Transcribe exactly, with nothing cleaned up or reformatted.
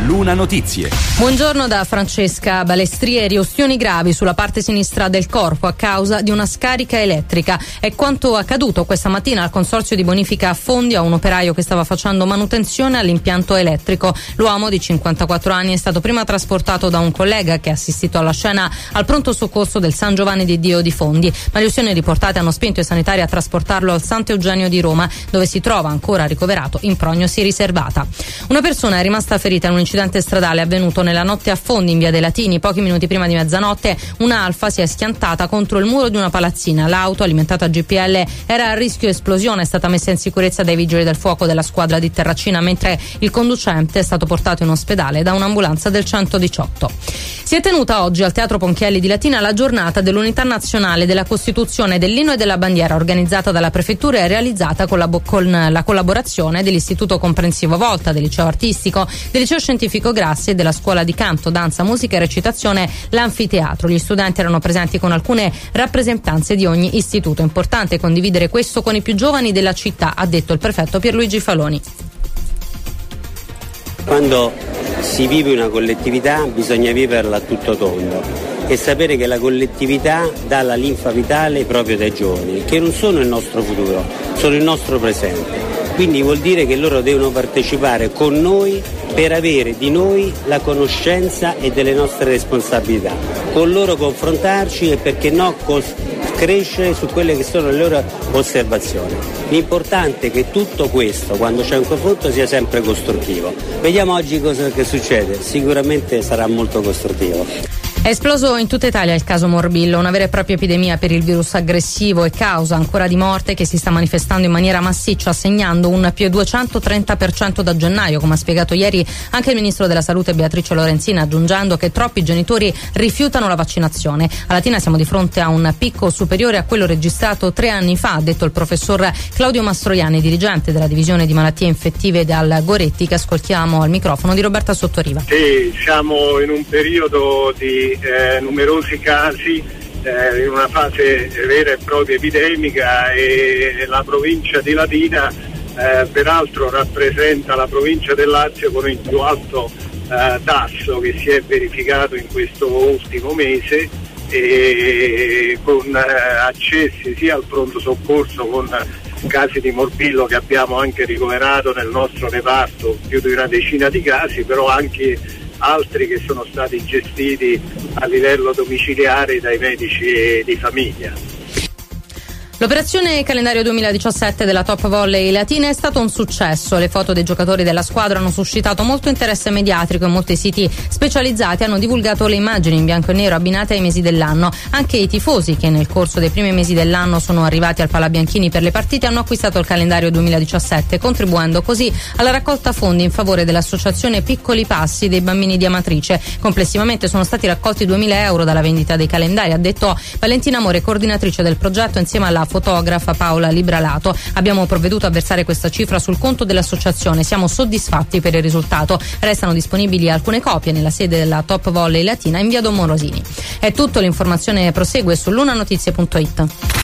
Luna Notizie. Buongiorno da Francesca Balestrieri. Ustioni gravi sulla parte sinistra del corpo a causa di una scarica elettrica. È quanto accaduto questa mattina al consorzio di bonifica a Fondi a un operaio che stava facendo manutenzione all'impianto elettrico. L'uomo di cinquantaquattro anni è stato prima trasportato da un collega che ha assistito alla scena al pronto soccorso del San Giovanni di Dio di Fondi, ma le ustioni riportate hanno spinto i sanitari a trasportarlo al Sant'Eugenio di Roma, dove si trova ancora ricoverato in prognosi riservata. Una persona è rimasta ferita in un incidente stradale avvenuto nella notte a Fondi in via dei Latini. Pochi minuti prima di mezzanotte una Alfa si è schiantata contro il muro di una palazzina. L'auto, alimentata a G P L, era a rischio esplosione. È stata messa in sicurezza dai vigili del fuoco della squadra di Terracina, mentre il conducente è stato portato in ospedale da un'ambulanza del centodiciotto. Si è tenuta oggi al Teatro Ponchielli di Latina la giornata dell'Unità Nazionale, della Costituzione, dell'Inno e della Bandiera, organizzata dalla Prefettura e realizzata con la, con la collaborazione dell'Istituto Comprensivo Volta, del Liceo Artistico, del Liceo Scientifico Grassi e della Scuola di Canto, Danza, Musica e Recitazione L'Anfiteatro. Gli studenti erano presenti con alcune rappresentanze di ogni istituto. È importante condividere questo con i più giovani della città, ha detto il prefetto Pierluigi Faloni. Quando si vive una collettività bisogna viverla a tutto tondo e sapere che la collettività dà la linfa vitale proprio dai giovani, che non sono il nostro futuro, sono il nostro presente. Quindi vuol dire che loro devono partecipare con noi per avere di noi la conoscenza e delle nostre responsabilità, con loro confrontarci e perché no crescere su quelle che sono le loro osservazioni. L'importante è che tutto questo, quando c'è un confronto, sia sempre costruttivo. Vediamo oggi cosa che succede, sicuramente sarà molto costruttivo. È esploso in tutta Italia il caso morbillo, una vera e propria epidemia per il virus aggressivo e causa ancora di morte che si sta manifestando in maniera massiccia, segnando un più duecentotrenta per cento da gennaio, come ha spiegato ieri anche il ministro della Salute Beatrice Lorenzin, aggiungendo che troppi genitori rifiutano la vaccinazione. A Latina siamo di fronte a un picco superiore a quello registrato tre anni fa, ha detto il professor Claudio Mastroianni, dirigente della divisione di malattie infettive dal Goretti, che ascoltiamo al microfono di Roberta Sottoriva. Sì, siamo in un periodo di Eh, numerosi casi, eh, in una fase vera e propria epidemica, e la provincia di Latina eh, peraltro rappresenta la provincia del Lazio con il più alto eh, tasso che si è verificato in questo ultimo mese, e con eh, accessi sia al pronto soccorso con casi di morbillo che abbiamo anche ricoverato nel nostro reparto, più di una decina di casi, però anche altri che sono stati gestiti a livello domiciliare dai medici di famiglia. L'operazione calendario duemiladiciassette della Top Volley Latina è stato un successo. Le foto dei giocatori della squadra hanno suscitato molto interesse mediatico e molti siti specializzati hanno divulgato le immagini in bianco e nero abbinate ai mesi dell'anno. Anche i tifosi, che nel corso dei primi mesi dell'anno sono arrivati al Palabianchini per le partite, hanno acquistato il calendario duemiladiciassette, contribuendo così alla raccolta fondi in favore dell'associazione Piccoli Passi dei bambini di Amatrice. Complessivamente sono stati raccolti duemila euro dalla vendita dei calendari, ha detto Valentina Amore, coordinatrice del progetto, insieme alla fotografa Paola Libralato. Abbiamo provveduto a versare questa cifra sul conto dell'associazione, siamo soddisfatti per il risultato. Restano disponibili alcune copie nella sede della Top Volley Latina in via Don Morosini. È tutto, l'informazione prosegue su lunanotizie punto it.